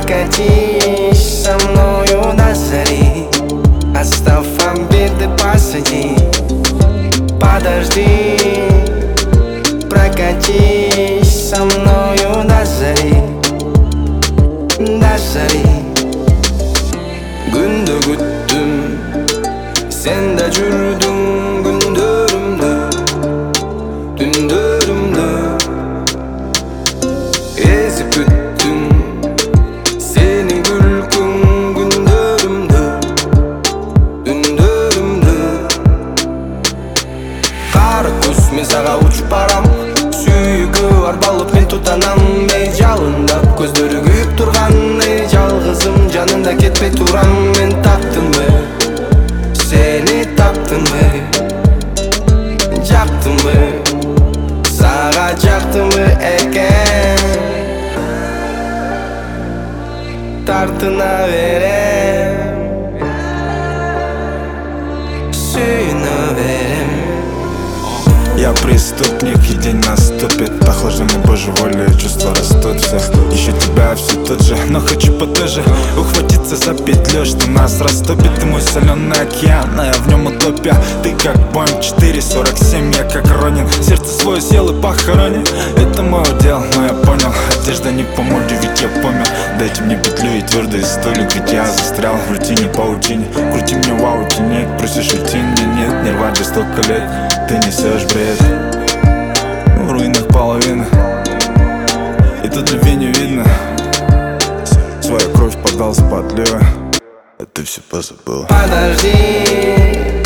Прокатись со мною до зари, оставь обиды позади. Подожди, прокатись со мною до зари, до зари. Күнді күттім, сен де жүрдің күндерімді, түндерімді. Ezip күттім сенің күлкің күндерімді, түндерімді. Қара күз мен саған ұшып барам, сүйігі арбалып мен тұтанам. Ей жалындап көздері күйіп тұрған, ей жалғызым жанында кетпей тұрам. Мен таптым бы, сені таптым бы, жақтым бы, саған жақтым бы екен. Тартына берем, сүйіні берем. Я преступник, и день наступит. Охлажденный Божьей волей, чувства растут все. Ищу тебя все тот же, но хочу потуже ухватиться за петлю, что нас растопит. Ты мой соленый океан, а я в нем утопия. Ты как Боинг 447, я как Ронин. Сердце свое съел и похоронил. Это мой удел, но я понял, одежда не по моде, ведь я помер. Дайте мне петлю и твердый столик, ведь я застрял в рутине паутине. Крути мне в ауте, нет, просишь уйти, мне нет. Не рвать же столько лет, ты несешь бред. В руинах половины, и тут любви не видно. Своя кровь подался под левой, а ты все позабыл. Подожди,